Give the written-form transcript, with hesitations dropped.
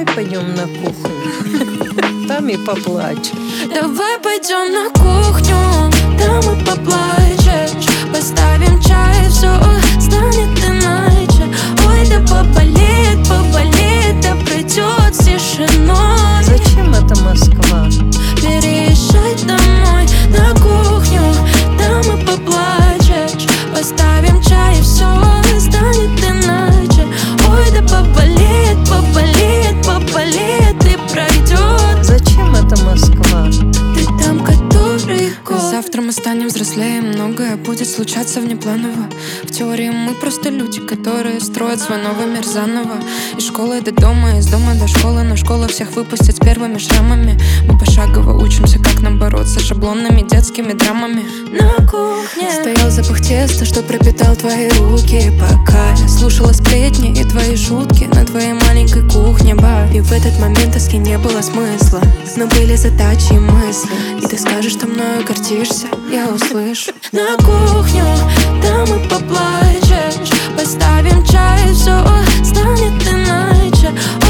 давай пойдем на кухню, там и поплачем. Давай пойдем на кухню, там и поплачешь. Поставим чай, все станет иначе. Ой, да поболит, поболит, да пройдет с тишиной. Зачем это Москва? Переезжай домой на кухню, там и поплачешь. Поставим чай, и все станет иначе. Ой, да поболит, поболит, поболит и пройдет. Зачем это Москва? Ты там который год. Завтра мы станем взрослее, многое будет случаться внепланово. В теории мы просто люди, которые строят свой новый мир заново. Из школы до дома, из дома до школы, но школа всех выпустит с первыми шрамами. Мы пошагово учимся, как нам бороться с шаблонными детскими драмами. На кухне Стоял запах теста, что пропитал твои руки, пока я слушала сплетни и твои шутки на твоей маленькой кухне, ба. И в этот момент тоски не было смысла, но были задачи и мысли. И ты скажешь, что мною гордишься, я услышу. на кухню, там и поплачешь. Поставим чай, все станет иначе.